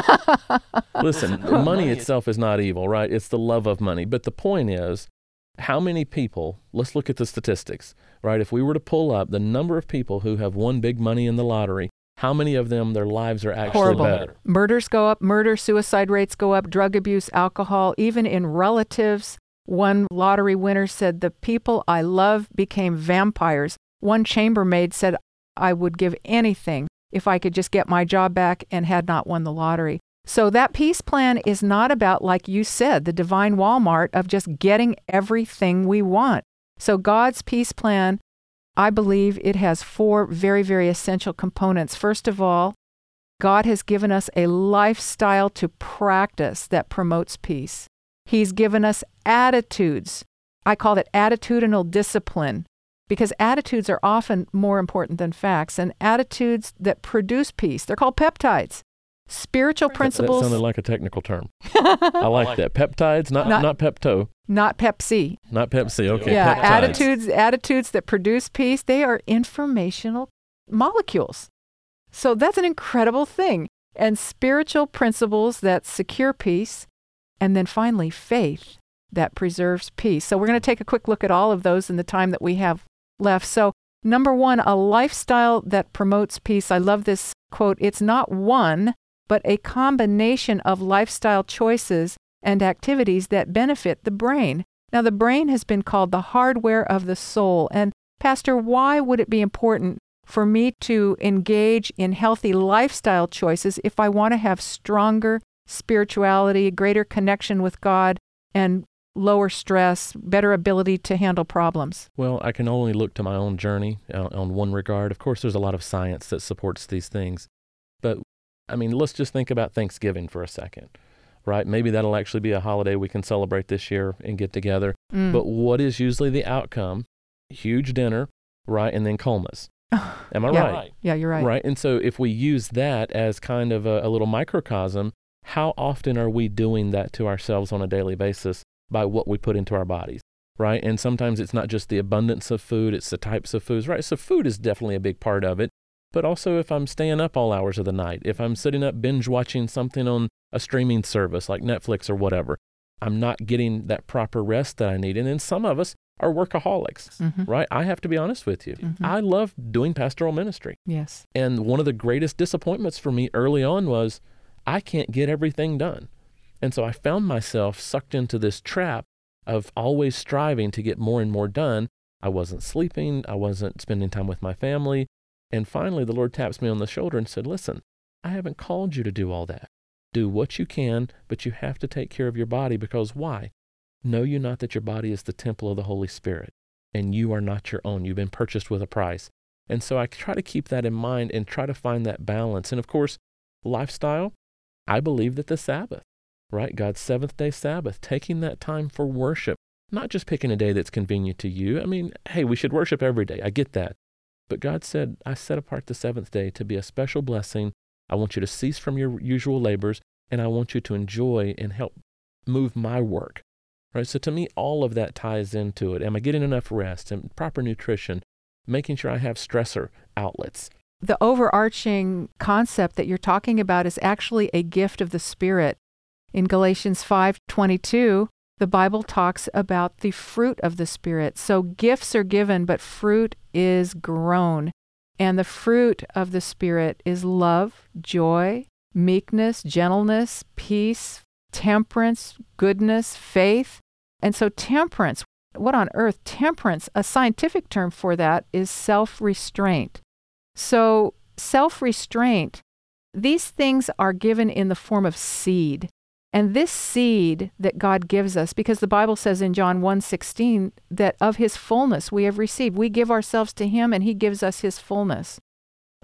Listen, money itself is not evil, right? It's the love of money. But the point is, how many people, let's look at the statistics, right? If we were to pull up the number of people who have won big money in the lottery, how many of them, their lives are actually Horrible. better? Murders go up, murder, suicide rates go up, drug abuse, alcohol, even in relatives. One lottery winner said, the people I love became vampires. One chambermaid said, I would give anything if I could just get my job back and had not won the lottery. So that peace plan is not about, like you said, the divine Walmart of just getting everything we want. So God's peace plan, I believe it has four very, very essential components. First of all, God has given us a lifestyle to practice that promotes peace. He's given us attitudes. I call it attitudinal discipline, because attitudes are often more important than facts, and attitudes that produce peace. They're called peptides. Spiritual principles. That sounded like a technical term. I like that. Peptides, not not, not Pepto. Not Pepsi. Not Pepsi, okay. Yeah, peptides. attitudes, attitudes that produce peace, they are informational molecules. So that's an incredible thing. And spiritual principles that secure peace. And then finally, faith that preserves peace. So we're going to take a quick look at all of those in the time that we have left. So number one, a lifestyle that promotes peace. I love this quote. It's not one, but a combination of lifestyle choices and activities that benefit the brain. Now, the brain has been called the hardware of the soul. And Pastor, why would it be important for me to engage in healthy lifestyle choices if I want to have stronger spirituality, greater connection with God, and lower stress, better ability to handle problems? Well, I can only look to my own journey uh, on one regard. Of course, there's a lot of science that supports these things. But, I mean, let's just think about Thanksgiving for a second, right? Maybe that'll actually be a holiday we can celebrate this year and get together. Mm. But what is usually the outcome? Huge dinner, right? And then comas. Am I yeah. right? Yeah, you're right. Right. And so if we use that as kind of a, a little microcosm, how often are we doing that to ourselves on a daily basis by what we put into our bodies, right? And sometimes it's not just the abundance of food, it's the types of foods, right? So food is definitely a big part of it. But also if I'm staying up all hours of the night, if I'm sitting up binge watching something on a streaming service like Netflix or whatever, I'm not getting that proper rest that I need. And then some of us are workaholics, mm-hmm. right? I have to be honest with you. Mm-hmm. I love doing pastoral ministry. Yes. And one of the greatest disappointments for me early on was I can't get everything done. And so I found myself sucked into this trap of always striving to get more and more done. I wasn't sleeping. I wasn't spending time with my family. And finally, the Lord taps me on the shoulder and said, listen, I haven't called you to do all that. Do what you can, but you have to take care of your body, because why? Know you not that your body is the temple of the Holy Spirit, and you are not your own. You've been purchased with a price. And so I try to keep that in mind and try to find that balance. And of course, lifestyle, I believe that the Sabbath, right? God's seventh day Sabbath, taking that time for worship, not just picking a day that's convenient to you. I mean, hey, we should worship every day. I get that. But God said, I set apart the seventh day to be a special blessing. I want you to cease from your usual labors, and I want you to enjoy and help move my work, right? So to me, all of that ties into it. Am I getting enough rest and proper nutrition, making sure I have stressor outlets? The overarching concept that you're talking about is actually a gift of the Spirit. In Galatians five twenty-two, the Bible talks about the fruit of the Spirit. So gifts are given, but fruit is grown. And the fruit of the Spirit is love, joy, meekness, gentleness, peace, temperance, goodness, faith. And so temperance, what on earth? Temperance, a scientific term for that is self-restraint. So self-restraint, these things are given in the form of seed. And this seed that God gives us, because the Bible says in John one sixteen that of his fullness we have received. We give ourselves to him and he gives us his fullness.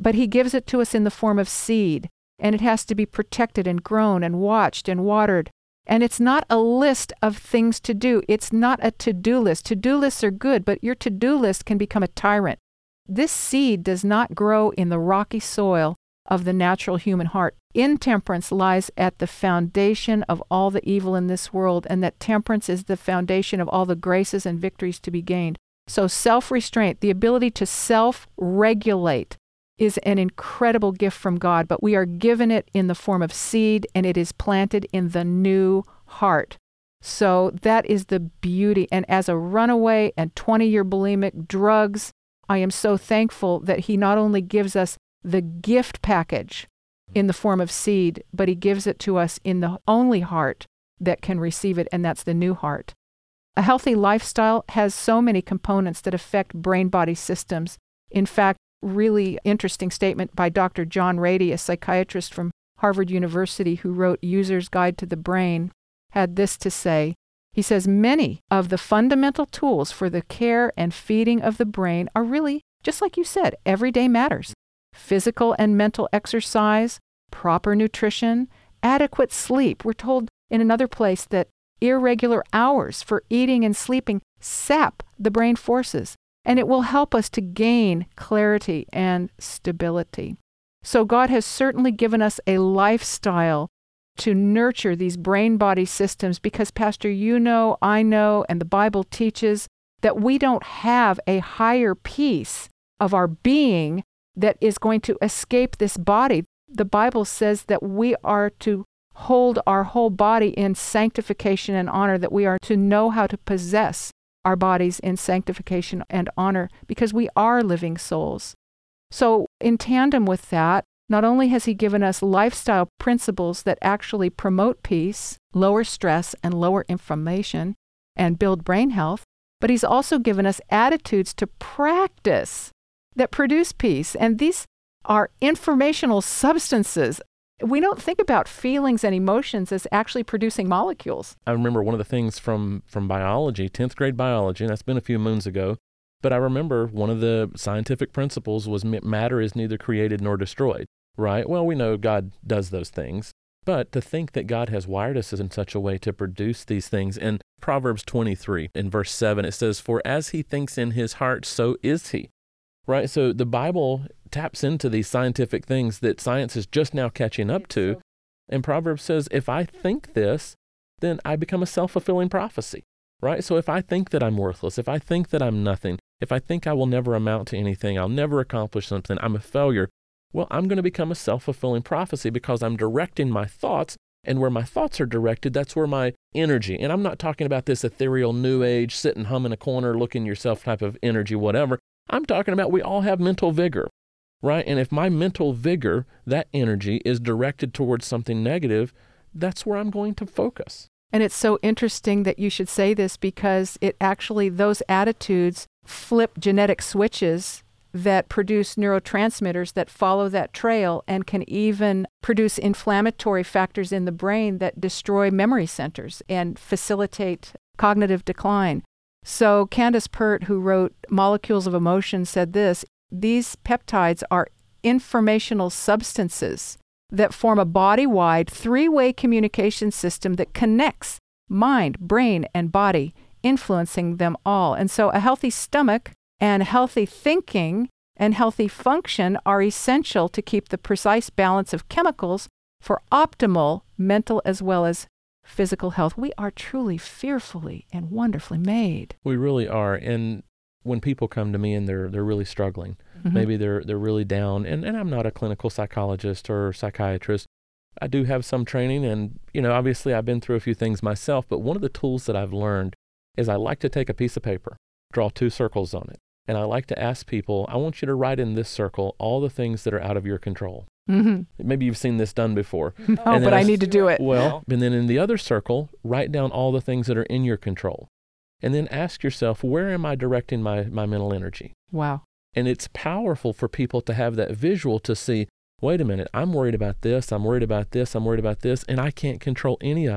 but he gives it to us in the form of seed, and it has to be protected and grown and watched and watered. And it's not a list of things to do. It's not a to-do list. To-do lists are good, but your to-do list can become a tyrant. This seed does not grow in the rocky soil of the natural human heart. Intemperance lies at the foundation of all the evil in this world, and that temperance is the foundation of all the graces and victories to be gained. So self-restraint, the ability to self-regulate, is an incredible gift from God, but we are given it in the form of seed, and it is planted in the new heart. So that is the beauty. And as a runaway and twenty-year bulimic, drugs, I am so thankful that he not only gives us the gift package in the form of seed, but he gives it to us in the only heart that can receive it, and that's the new heart. A healthy lifestyle has so many components that affect brain-body systems. In fact, really interesting statement by Doctor John Rady, a psychiatrist from Harvard University who wrote User's Guide to the Brain, had this to say. He says, many of the fundamental tools for the care and feeding of the brain are really, just like you said, everyday matters. Physical and mental exercise, proper nutrition, adequate sleep. We're told in another place that irregular hours for eating and sleeping sap the brain forces, and it will help us to gain clarity and stability. So God has certainly given us a lifestyle to nurture these brain-body systems because, Pastor, you know, I know, and the Bible teaches that we don't have a higher piece of our being that is going to escape this body. The Bible says that we are to hold our whole body in sanctification and honor, that we are to know how to possess our bodies in sanctification and honor because we are living souls. So in tandem with that, not only has he given us lifestyle principles that actually promote peace, lower stress, and lower inflammation, and build brain health, but he's also given us attitudes to practice that produce peace. And these are informational substances. We don't think about feelings and emotions as actually producing molecules. I remember one of the things from, from biology, tenth grade biology, and that's been a few moons ago, but I remember one of the scientific principles was matter is neither created nor destroyed, right? Well, we know God does those things, but to think that God has wired us in such a way to produce these things. In Proverbs twenty-three, in verse seven, it says, "For as he thinks in his heart, so is he." Right? So the Bible taps into these scientific things that science is just now catching up to. And Proverbs says, if I think this, then I become a self-fulfilling prophecy, right? So if I think that I'm worthless, if I think that I'm nothing, if I think I will never amount to anything, I'll never accomplish something, I'm a failure, well, I'm going to become a self-fulfilling prophecy because I'm directing my thoughts, and where my thoughts are directed, that's where my energy, and I'm not talking about this ethereal new age, sit and hum in a corner, look in yourself type of energy, whatever. I'm talking about we all have mental vigor, right? And if my mental vigor, that energy, is directed towards something negative, that's where I'm going to focus. And it's so interesting that you should say this because it actually, those attitudes flip genetic switches that produce neurotransmitters that follow that trail and can even produce inflammatory factors in the brain that destroy memory centers and facilitate cognitive decline. So Candace Pert, who wrote Molecules of Emotion, said this: these peptides are informational substances that form a body-wide three-way communication system that connects mind, brain, and body, influencing them all. And so a healthy stomach and healthy thinking and healthy function are essential to keep the precise balance of chemicals for optimal mental as well as physical health. We are truly fearfully and wonderfully made. We really are. And when people come to me and they're they're really struggling, Mm-hmm. maybe they're they're really down, and, and I'm not a clinical psychologist or psychiatrist. I do have some training, and you know, obviously I've been through a few things myself, but one of the tools that I've learned is I like to take a piece of paper, draw two circles on it, and I like to ask people, I want you to write in this circle all the things that are out of your control. Mm-hmm. Maybe you've seen this done before. No, but I, I need to do it. Well, and then in the other circle, write down all the things that are in your control. And then ask yourself, where am I directing my, my mental energy? Wow. And it's powerful for people to have that visual to see, wait a minute, I'm worried about this, I'm worried about this, I'm worried about this, and I can't control any of it.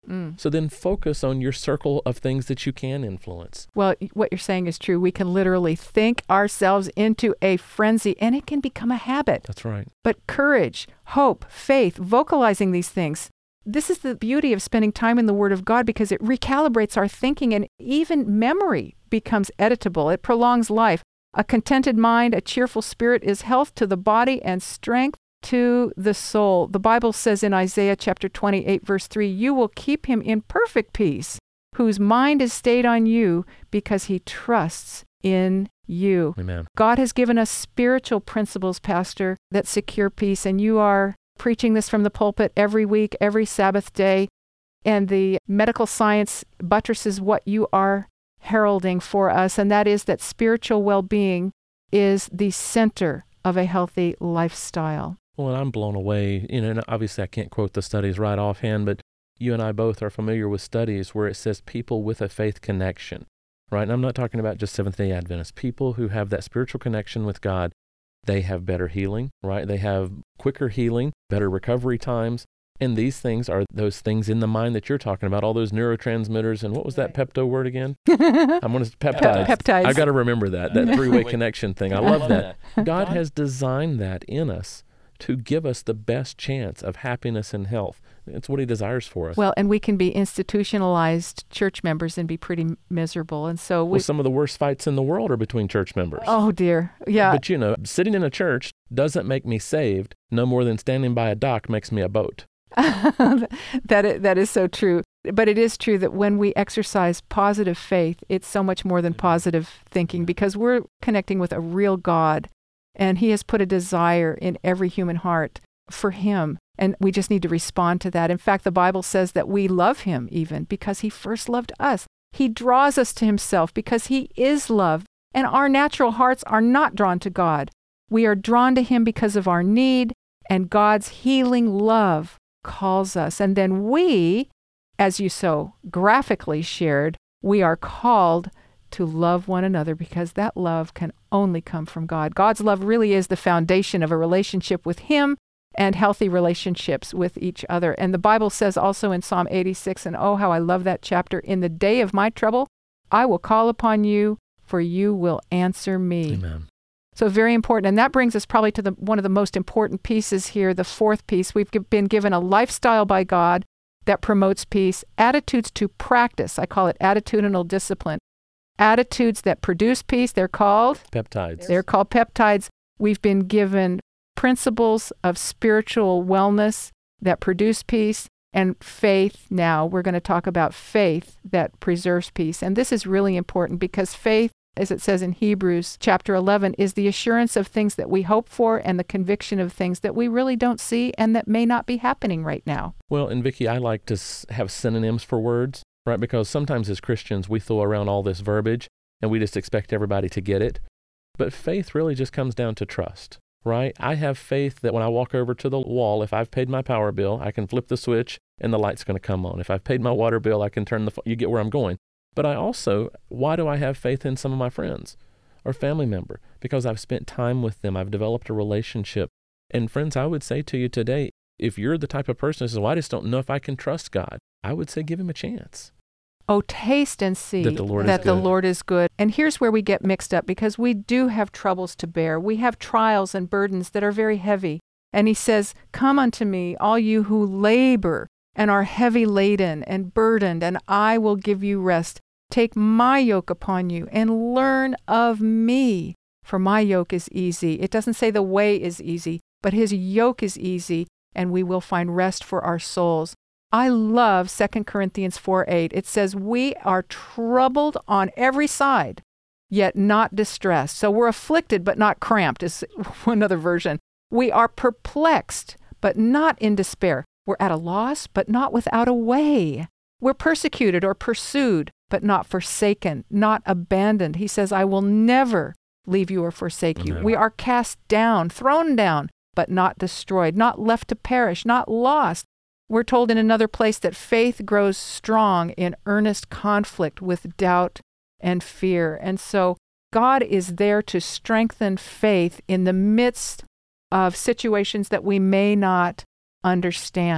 Mm. So then focus on your circle of things that you can influence. Well, what you're saying is true. We can literally think ourselves into a frenzy, and it can become a habit. That's right. But courage, hope, faith, vocalizing these things, this is the beauty of spending time in the Word of God, because it recalibrates our thinking, and even memory becomes editable. It prolongs life. A contented mind, a cheerful spirit is health to the body and strength to the soul. The Bible says in Isaiah chapter twenty-eight, verse three, you will keep him in perfect peace, whose mind is stayed on you because he trusts in you. Amen. God has given us spiritual principles, Pastor, that secure peace, and you are preaching this from the pulpit every week, every Sabbath day, and the medical science buttresses what you are heralding for us, and that is that spiritual well-being is the center of a healthy lifestyle. Well, and I'm blown away. You know, and obviously I can't quote the studies right offhand, but you and I both are familiar with studies where it says people with a faith connection, right? And I'm not talking about just Seventh-day Adventists. People who have that spiritual connection with God, they have better healing, right? They have quicker healing, better recovery times. And these things are those things in the mind that you're talking about, all those neurotransmitters. And what was that pepto word again? I'm going to peptides. Peptides. I got to remember that, that three-way connection thing. I love that. God has designed that in us to give us the best chance of happiness and health. It's what he desires for us. Well, and we can be institutionalized church members and be pretty miserable. And so we... Well, some of the worst fights in the world are between church members. Oh, dear. Yeah. But, you know, sitting in a church doesn't make me saved, no more than standing by a dock makes me a boat. that is, that is so true. But it is true that when we exercise positive faith, it's so much more than positive thinking, because we're connecting with a real God, and he has put a desire in every human heart for him. And we just need to respond to that. In fact, the Bible says that we love him even because he first loved us. He draws us to himself because he is love. And our natural hearts are not drawn to God. We are drawn to him because of our need, and God's healing love calls us. And then we, as you so graphically shared, we are called to love one another, because that love can only come from God. God's love really is the foundation of a relationship with him and healthy relationships with each other. And the Bible says also in Psalm eighty-six, and oh, how I love that chapter, in the day of my trouble, I will call upon you, for you will answer me. Amen. So very important. And that brings us probably to the one of the most important pieces here, the fourth piece. We've been given a lifestyle by God that promotes peace, attitudes to practice. I call it attitudinal discipline. Attitudes that produce peace, they're called? Peptides. They're called peptides. We've been given principles of spiritual wellness that produce peace, and faith. Now we're going to talk about faith that preserves peace. And this is really important, because faith, as it says in Hebrews chapter eleven, is the assurance of things that we hope for and the conviction of things that we really don't see and that may not be happening right now. Well, and Vicki, I like to s- have synonyms for words, right? Because sometimes as Christians, we throw around all this verbiage and we just expect everybody to get it. But faith really just comes down to trust, right? I have faith that when I walk over to the wall, if I've paid my power bill, I can flip the switch and the light's going to come on. If I've paid my water bill, I can turn the, you get where I'm going. But I also, why do I have faith in some of my friends or family member? Because I've spent time with them. I've developed a relationship. And friends, I would say to you today, if you're the type of person who says, well, I just don't know if I can trust God, I would say give him a chance. Oh, taste and see that the Lord that is the good. Lord is good. And here's where we get mixed up, because we do have troubles to bear. We have trials and burdens that are very heavy. And he says, come unto me, all you who labor and are heavy laden and burdened, and I will give you rest. Take my yoke upon you and learn of me, for my yoke is easy. It doesn't say the way is easy, but his yoke is easy, and we will find rest for our souls. I love Second Corinthians four eight. It says, we are troubled on every side, yet not distressed. So we're afflicted, but not cramped, is another version. We are perplexed, but not in despair. We're at a loss, but not without a way. We're persecuted or pursued, but not forsaken, not abandoned. He says, I will never leave you or forsake you. Amen. We are cast down, thrown down, but not destroyed, not left to perish, not lost. We're told in another place that faith grows strong in earnest conflict with doubt and fear. And so God is there to strengthen faith in the midst of situations that we may not understand.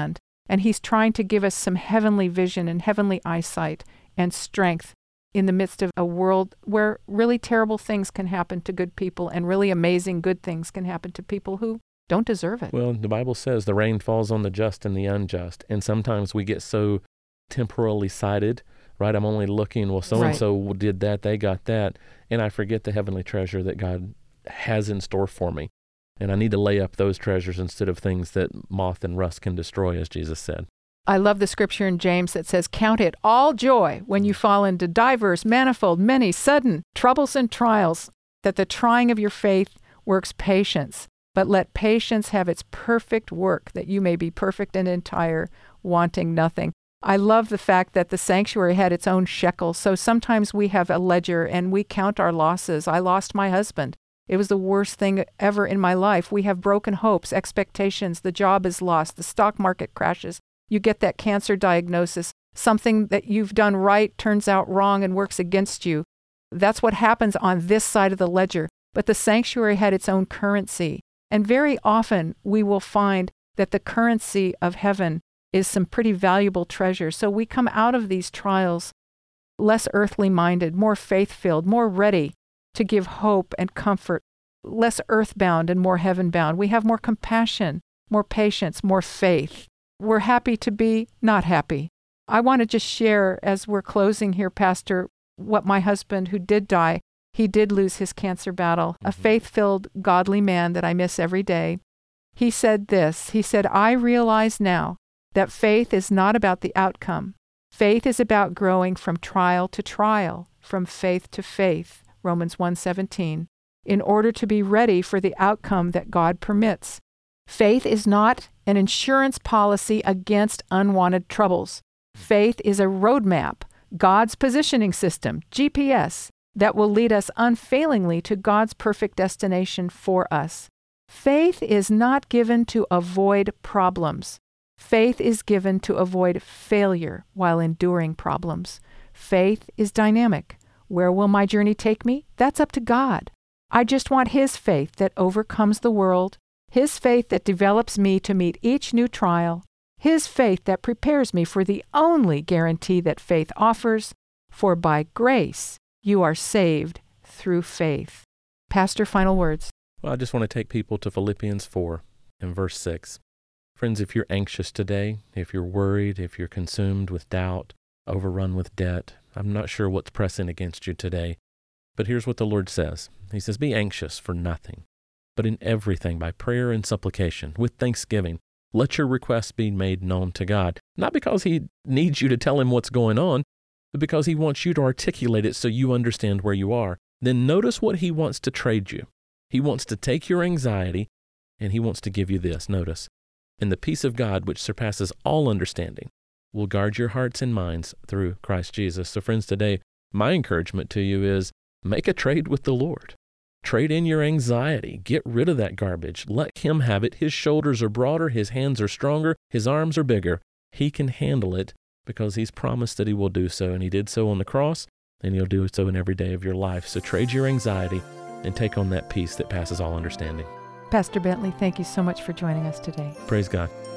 And He's trying to give us some heavenly vision and heavenly eyesight and strength in the midst of a world where really terrible things can happen to good people and really amazing good things can happen to people who don't deserve it. Well, the Bible says the rain falls on the just and the unjust. And sometimes we get so temporally sighted, right? I'm only looking, well, so-and-so right. did that, they got that. And I forget the heavenly treasure that God has in store for me. And I need to lay up those treasures instead of things that moth and rust can destroy, as Jesus said. I love the scripture in James that says, "Count it all joy when you fall into divers, manifold, many, sudden troubles and trials, that the trying of your faith works patience. But let patience have its perfect work, that you may be perfect and entire, wanting nothing." I love the fact that the sanctuary had its own shekel. So sometimes we have a ledger and we count our losses. I lost my husband. It was the worst thing ever in my life. We have broken hopes, expectations. The job is lost. The stock market crashes. You get that cancer diagnosis. Something that you've done right turns out wrong and works against you. That's what happens on this side of the ledger. But the sanctuary had its own currency. And very often we will find that the currency of heaven is some pretty valuable treasure. So we come out of these trials less earthly minded, more faith-filled, more ready to give hope and comfort, less earthbound and more heaven-bound. We have more compassion, more patience, more faith. We're happy to be not happy. I want to just share, as we're closing here, Pastor, what my husband, who did die, he did lose his cancer battle, a faith-filled, godly man that I miss every day. He said this, he said, "I realize now that faith is not about the outcome. Faith is about growing from trial to trial, from faith to faith," Romans one seventeen, "in order to be ready for the outcome that God permits. Faith is not an insurance policy against unwanted troubles. Faith is a roadmap, God's positioning system, G P S, that will lead us unfailingly to God's perfect destination for us. Faith is not given to avoid problems. Faith is given to avoid failure while enduring problems. Faith is dynamic. Where will my journey take me? That's up to God. I just want His faith that overcomes the world, His faith that develops me to meet each new trial, His faith that prepares me for the only guarantee that faith offers, for by grace you are saved through faith." Pastor, final words. Well, I just want to take people to Philippians four and verse six. Friends, if you're anxious today, if you're worried, if you're consumed with doubt, overrun with debt, I'm not sure what's pressing against you today, but here's what the Lord says. He says, "Be anxious for nothing, but in everything by prayer and supplication, with thanksgiving, let your requests be made known to God." Not because He needs you to tell Him what's going on, but because He wants you to articulate it so you understand where you are. Then notice what He wants to trade you. He wants to take your anxiety, and He wants to give you this. Notice, "And the peace of God, which surpasses all understanding, will guard your hearts and minds through Christ Jesus." So friends, today, my encouragement to you is make a trade with the Lord. Trade in your anxiety. Get rid of that garbage. Let Him have it. His shoulders are broader. His hands are stronger. His arms are bigger. He can handle it because He's promised that He will do so. And He did so on the cross, and He'll do so in every day of your life. So trade your anxiety and take on that peace that passes all understanding. Pastor Bentley, thank you so much for joining us today. Praise God.